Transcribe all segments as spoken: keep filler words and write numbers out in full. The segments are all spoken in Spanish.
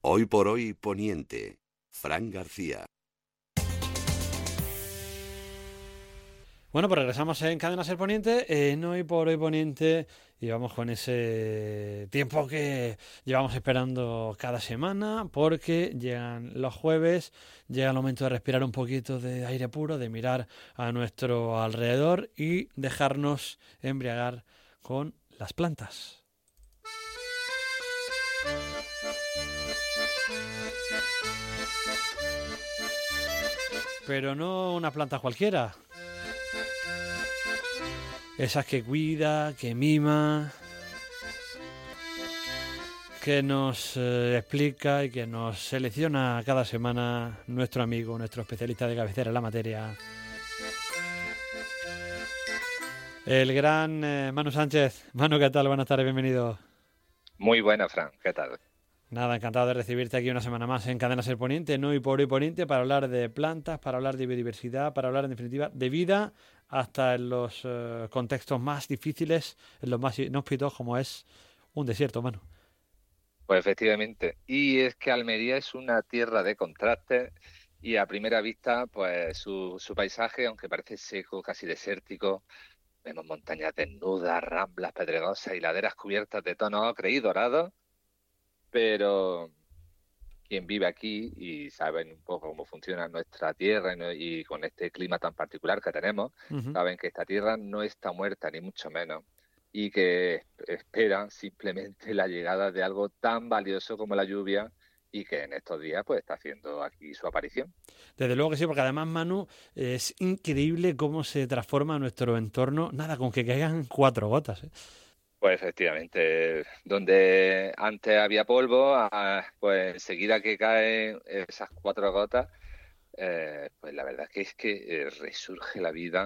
Hoy por hoy Poniente, Fran García. Bueno, pues regresamos en Cadena Ser Poniente, en Hoy por Hoy Poniente, y vamos con ese tiempo que llevamos esperando cada semana, porque llegan los jueves, llega el momento de respirar un poquito de aire puro, de mirar a nuestro alrededor y dejarnos embriagar con las plantas. Pero no una planta cualquiera. Esas que cuida, que mima, que nos eh, explica y que nos selecciona cada semana nuestro amigo, nuestro especialista de cabecera en la materia, el gran eh, Manu Sánchez. Manu, ¿qué tal? Buenas tardes, bienvenido. Muy buena, Fran, ¿qué tal? Nada, encantado de recibirte aquí una semana más en Cadena Ser Poniente, no y por hoy Poniente, para hablar de plantas, para hablar de biodiversidad, para hablar en definitiva de vida, hasta en los eh, contextos más difíciles, en los más inhóspitos, como es un desierto, Manu. Pues efectivamente, y es que Almería es una tierra de contrastes y a primera vista, pues su, su paisaje, aunque parece seco, casi desértico, vemos montañas desnudas, ramblas pedregosas y laderas cubiertas de tonos ocre y dorados, pero quien vive aquí y saben un poco cómo funciona nuestra tierra y, no- y con este clima tan particular que tenemos, Uh-huh. saben que esta tierra no está muerta, ni mucho menos, y que es- esperan simplemente la llegada de algo tan valioso como la lluvia y que en estos días pues está haciendo aquí su aparición. Desde luego que sí, porque además, Manu, es increíble cómo se transforma nuestro entorno, nada, con que caigan cuatro gotas, ¿eh? Pues efectivamente, donde antes había polvo, ah, pues enseguida que caen esas cuatro gotas, eh, pues la verdad que es que eh, resurge la vida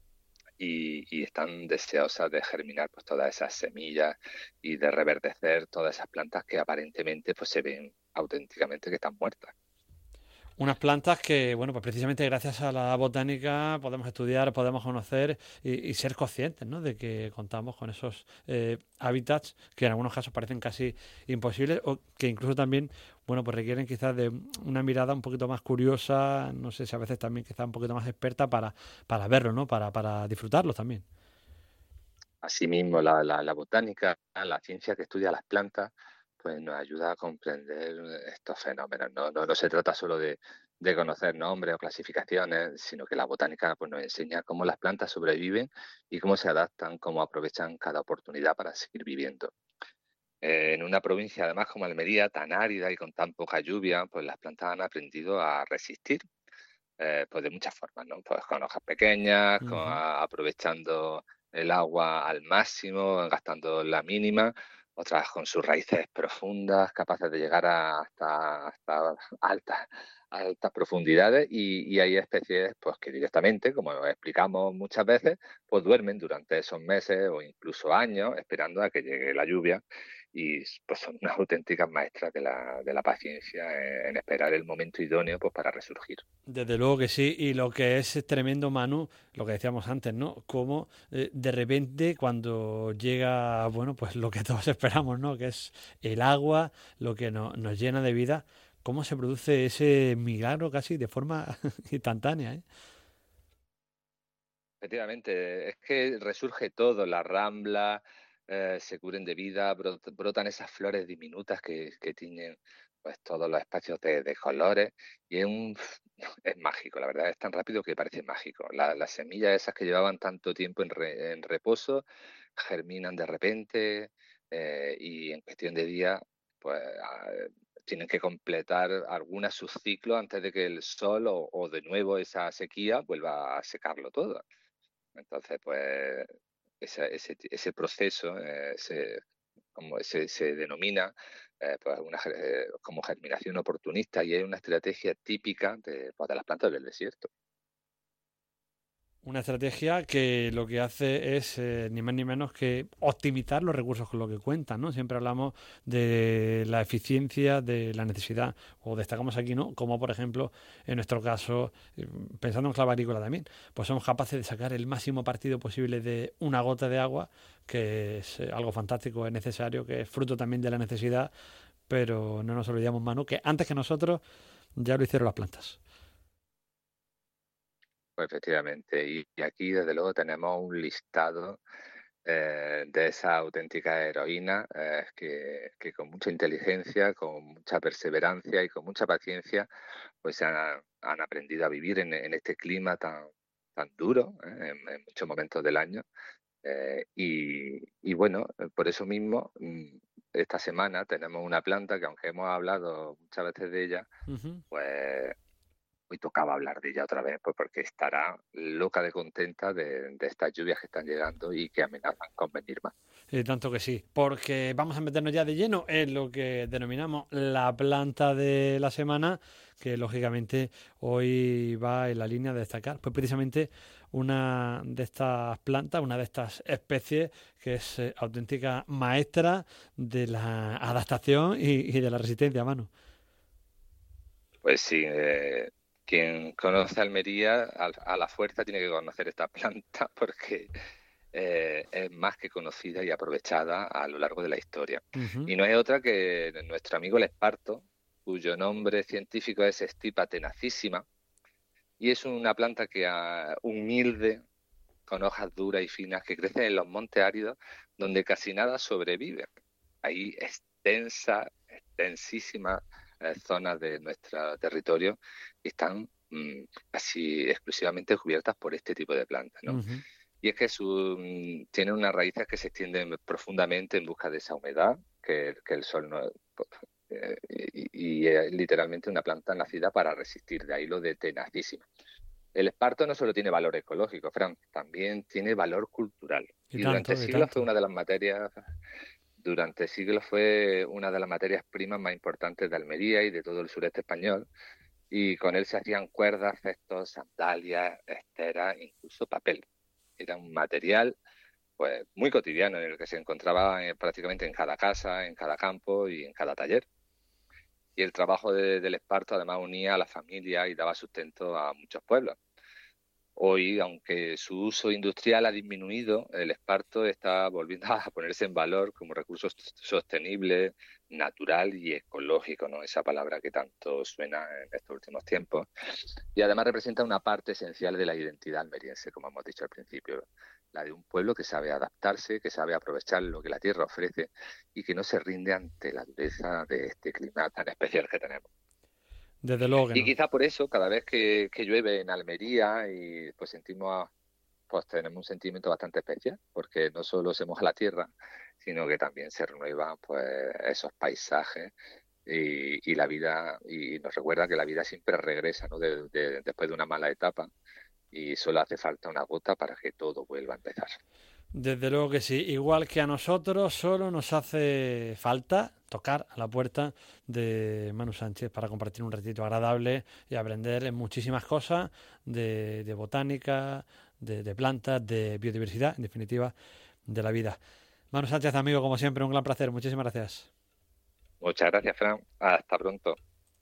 y, y están deseosas de germinar pues todas esas semillas y de reverdecer todas esas plantas que aparentemente pues se ven auténticamente que están muertas. Unas plantas que, bueno, pues precisamente gracias a la botánica podemos estudiar, podemos conocer y, y ser conscientes, ¿no?, de que contamos con esos eh, hábitats que en algunos casos parecen casi imposibles o que incluso también, bueno, pues requieren quizás de una mirada un poquito más curiosa, no sé si a veces también quizás un poquito más experta para, para verlo, ¿no?, para, para disfrutarlos también. Asimismo, la, la, la botánica, la ciencia que estudia las plantas, pues nos ayuda a comprender estos fenómenos. No, no, no se trata solo de, de conocer nombres o clasificaciones, sino que la botánica pues, nos enseña cómo las plantas sobreviven y cómo se adaptan, cómo aprovechan cada oportunidad para seguir viviendo. Eh, en una provincia, además, como Almería, tan árida y con tan poca lluvia, pues las plantas han aprendido a resistir, eh, pues de muchas formas, ¿no? Pues con hojas pequeñas, con, Ujú. a- aprovechando el agua al máximo, gastando la mínima, otras con sus raíces profundas, capaces de llegar a- hasta, hasta altas, altas profundidades, y, y hay especies pues que directamente, como explicamos muchas veces, pues duermen durante esos meses o incluso años esperando a que llegue la lluvia y pues son unas auténticas maestras de la, de la paciencia en, en esperar el momento idóneo pues para resurgir. Desde luego que sí, y lo que es tremendo, Manu, lo que decíamos antes, ¿no? Cómo eh, de repente cuando llega, bueno, pues lo que todos esperamos, ¿no?, que es el agua, lo que no- nos llena de vida, cómo se produce ese milagro casi de forma instantánea, ¿eh? Efectivamente, es que resurge todo, las ramblas eh, se cubren de vida, brot- brotan esas flores diminutas que, que tiñen pues todos los espacios de, de colores y es un es mágico, la verdad, es tan rápido que parece mágico. La- las semillas esas que llevaban tanto tiempo en, re- en reposo germinan de repente eh, y en cuestión de días pues ah, tienen que completar algunas sus ciclos antes de que el sol o, o de nuevo esa sequía vuelva a secarlo todo. Entonces, pues esa- ese, ese proceso eh, se, como se, se denomina eh, pues una, ge- eh, como germinación oportunista y es una estrategia típica de, pues, de las plantas del desierto. Una estrategia que lo que hace es eh, ni más ni menos que optimizar los recursos con lo que cuentan, ¿no? Siempre hablamos de la eficiencia, de la necesidad, o destacamos aquí, ¿no?, como por ejemplo, en nuestro caso, eh, pensando en clave agrícola también, pues somos capaces de sacar el máximo partido posible de una gota de agua, que es eh, algo fantástico, es necesario, que es fruto también de la necesidad, pero no nos olvidamos, Manu, que antes que nosotros ya lo hicieron las plantas. Pues efectivamente, y, y aquí desde luego tenemos un listado eh, de esas auténticas heroínas eh, que, que con mucha inteligencia, con mucha perseverancia y con mucha paciencia, pues han, han aprendido a vivir en, en este clima tan, tan duro eh, en, en muchos momentos del año. Eh, y, y bueno, por eso mismo, mm, esta semana tenemos una planta que aunque hemos hablado muchas veces de ella, Uh-huh. pues hoy tocaba hablar de ella otra vez, pues porque estará loca de contenta de, de estas lluvias que están llegando y que amenazan con venir más. Y tanto que sí, porque vamos a meternos ya de lleno en lo que denominamos la planta de la semana, que lógicamente hoy va en la línea de destacar, pues precisamente una de estas plantas, una de estas especies que es eh, auténtica maestra de la adaptación y, y de la resistencia, Manu. Pues sí, eh, quien conoce Almería a, a la fuerza tiene que conocer esta planta porque eh, es más que conocida y aprovechada a lo largo de la historia. Uh-huh. Y no es otra que nuestro amigo el esparto, cuyo nombre científico es Stipa tenacissima, y es una planta que uh, humilde, con hojas duras y finas, que crece en los montes áridos donde casi nada sobrevive. Hay extensa, extensísimas eh, zonas de nuestro territorio que están mmm, casi exclusivamente cubiertas por este tipo de plantas, ¿no? Uh-huh. Y es que su, mmm, tienen unas raíces que se extienden profundamente en busca de esa humedad, que, que el sol no... Eh, y, y es literalmente una planta nacida para resistir, de ahí lo de tenacísima. El esparto no solo tiene valor ecológico, Fran, también tiene valor cultural. Y, Y tanto, durante y siglos tanto. fue una de las materias, durante siglos fue una de las materias primas más importantes de Almería y de todo el sureste español. Y con él se hacían cuerdas, cestos, sandalias, esteras, incluso papel. Era un material pues muy cotidiano en el que se encontraba eh, prácticamente en cada casa, en cada campo y en cada taller. Y el trabajo de, del esparto además unía a la familia y daba sustento a muchos pueblos. Hoy, aunque su uso industrial ha disminuido, el esparto está volviendo a ponerse en valor como recurso sostenible, natural y ecológico, ¿no? Esa palabra que tanto suena en estos últimos tiempos. Y además representa una parte esencial de la identidad almeriense, como hemos dicho al principio, la de un pueblo que sabe adaptarse, que sabe aprovechar lo que la tierra ofrece y que no se rinde ante la dureza de este clima tan especial que tenemos. Desde luego que Y no. quizá por eso, cada vez que, que llueve en Almería y pues sentimos, pues tenemos un sentimiento bastante especial, porque no solo se moja la tierra, sino que también se renuevan pues esos paisajes y, y la vida, y nos recuerda que la vida siempre regresa, ¿no? De, de, después de una mala etapa y solo hace falta una gota para que todo vuelva a empezar. Desde luego que sí, igual que a nosotros, solo nos hace falta tocar a la puerta de Manu Sánchez para compartir un ratito agradable y aprender muchísimas cosas de, de botánica, de, de plantas, de biodiversidad, en definitiva, de la vida. Manu Sánchez, amigo, como siempre, un gran placer. Muchísimas gracias. Muchas gracias, Fran. Hasta pronto.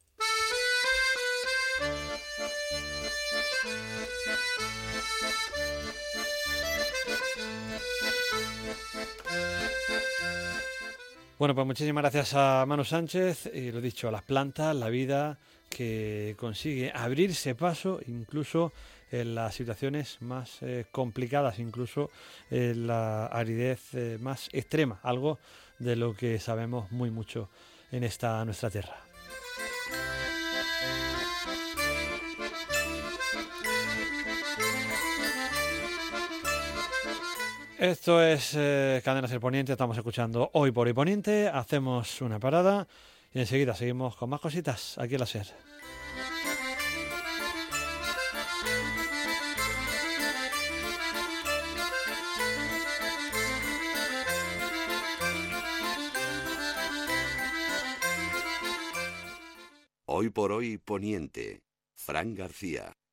Bueno, pues muchísimas gracias a Manu Sánchez y lo dicho, a las plantas, la vida que consigue abrirse paso incluso en las situaciones más eh, complicadas, incluso en la aridez eh, más extrema, algo de lo que sabemos muy mucho en esta nuestra tierra. Esto es eh, Cadena Ser Poniente, estamos escuchando Hoy por Hoy Poniente, hacemos una parada y enseguida seguimos con más cositas aquí en la Ser. Hoy por Hoy Poniente, Fran García.